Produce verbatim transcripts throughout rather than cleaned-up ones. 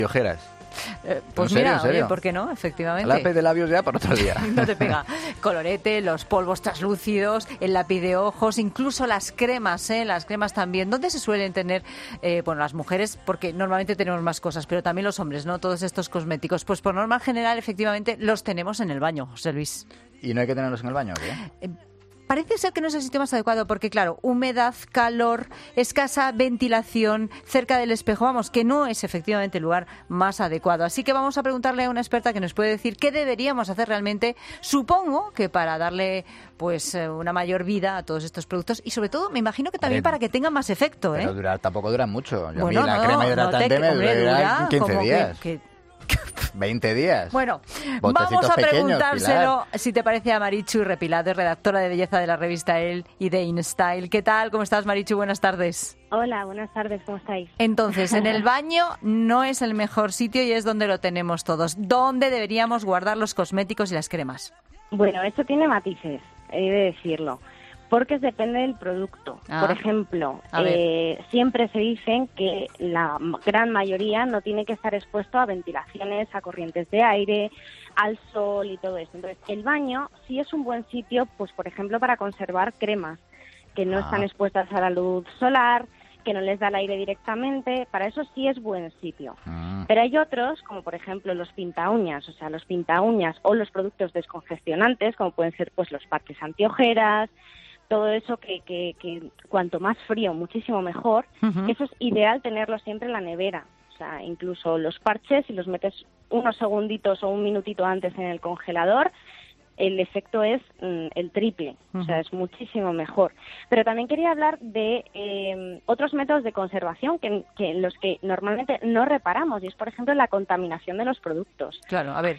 ojeras. Eh, pues ¿En serio, mira, en serio? oye, ¿por qué no? Efectivamente. El lápiz de labios ya para otro día. No te pega. Colorete, los polvos translúcidos, el lápiz de ojos, incluso las cremas, ¿eh? Las cremas también. ¿Dónde se suelen tener, eh, bueno, las mujeres, porque normalmente tenemos más cosas, pero también los hombres, ¿no? Todos estos cosméticos. Pues por norma general, efectivamente, los tenemos en el baño, José Luis. ¿Y no hay que tenerlos en el baño o qué? Eh, Parece ser que no es el sitio más adecuado porque, claro, humedad, calor, escasa ventilación cerca del espejo, vamos, que no es efectivamente el lugar más adecuado. Así que vamos a preguntarle a una experta que nos puede decir qué deberíamos hacer realmente, supongo que para darle pues una mayor vida a todos estos productos y sobre todo me imagino que también Eh, para que tengan más efecto, ¿eh? Pero durar, tampoco duran mucho. Yo Bueno, a mí la no, crema no hidratante te- me hombre, dura dura quince como que- días. que- veinte días. Bueno, Botecitos vamos a pequeños, preguntárselo, Pilar. si te parece, a Marichu Repilado, redactora de belleza de la revista Elle y de InStyle. ¿Qué tal? ¿Cómo estás, Marichu? Buenas tardes. Hola, buenas tardes, ¿cómo estáis? Entonces, en el baño no es el mejor sitio y es donde lo tenemos todos. ¿Dónde deberíamos guardar los cosméticos y las cremas? Bueno, esto tiene matices, he de decirlo, porque depende del producto. Ah, Por ejemplo, a ver. eh, siempre se dicen que la m- gran mayoría no tiene que estar expuesto a ventilaciones, a corrientes de aire, al sol y todo eso. Entonces, el baño sí es un buen sitio, pues por ejemplo, para conservar cremas que no Ah. están expuestas a la luz solar, que no les da el aire directamente, para eso sí es buen sitio. Mm. Pero hay otros, como por ejemplo los pintaúñas, o sea, los pintaúñas o los productos descongestionantes, como pueden ser pues los parches antiojeras, todo eso que, que, que cuanto más frío, muchísimo mejor. Ujú. Eso es ideal tenerlo siempre en la nevera. O sea, incluso los parches, si los metes unos segunditos o un minutito antes en el congelador, el efecto es mm, el triple, o sea, es muchísimo mejor. Pero también quería hablar de eh, otros métodos de conservación que, que en los que normalmente no reparamos, y es, por ejemplo, la contaminación de los productos. Claro, a ver.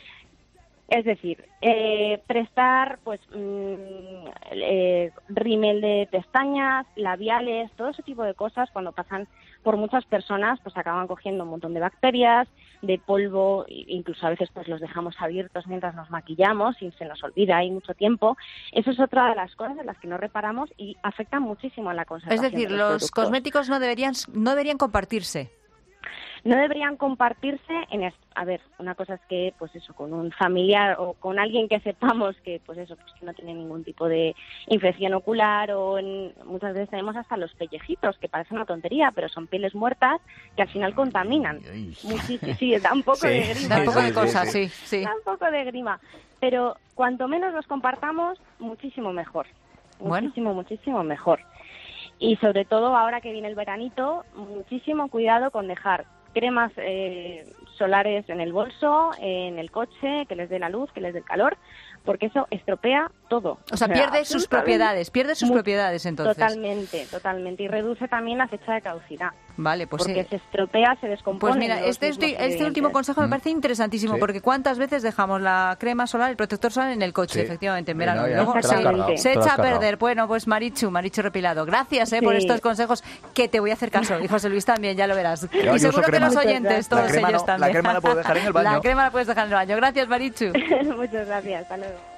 Es decir, eh, prestar pues mm, eh, rímel de pestañas, labiales, todo ese tipo de cosas cuando pasan por muchas personas pues acaban cogiendo un montón de bacterias, de polvo, e incluso a veces pues los dejamos abiertos mientras nos maquillamos y se nos olvida, hay mucho tiempo. Eso es otra de las cosas en las que no reparamos y afecta muchísimo a la Es conservación decir, de los productos. cosméticos no deberían, no deberían compartirse. No deberían compartirse en es- a ver, una cosa es que pues eso con un familiar o con alguien que sepamos que pues eso pues que no tiene ningún tipo de infección ocular o en- muchas veces tenemos hasta los pellejitos que parece una tontería pero son pieles muertas que al final contaminan Ay. muchísimo. Sí, da un poco Sí, de grima. Da un poco sí, de sí, cosas, sí. sí, sí. Da un poco de grima, pero cuanto menos los compartamos muchísimo mejor, Bueno. muchísimo muchísimo mejor. Y sobre todo ahora que viene el veranito, muchísimo cuidado con dejar cremas eh, solares en el bolso, en el coche, que les dé la luz, que les dé el calor, porque eso estropea todo. O sea, pierde sus absolutamente. propiedades, pierde sus Mu- propiedades entonces. Totalmente, totalmente. Y reduce también la fecha de caducidad, Vale, pues porque sí. se estropea, se descompone. Pues mira, los este, mismos este, este último ingredientes. consejo me Mm. parece interesantísimo, Sí. porque ¿cuántas veces dejamos la crema solar, el protector solar en el coche? Sí. Efectivamente, en Y verano. no, Y ya luego te lo has se- cargado, se te lo has echa a cargado. perder. Bueno, pues Marichu, Marichu Repilado, gracias eh, por Sí. estos consejos, que te voy a hacer caso. Y José Luis también, ya lo verás. Yo Y uso seguro que crema. los Muchas oyentes, gracias. todos La crema ellos no, también. la crema la puedo dejar en el baño. La crema la puedes dejar en el baño. Gracias, Marichu. Muchas gracias, hasta luego.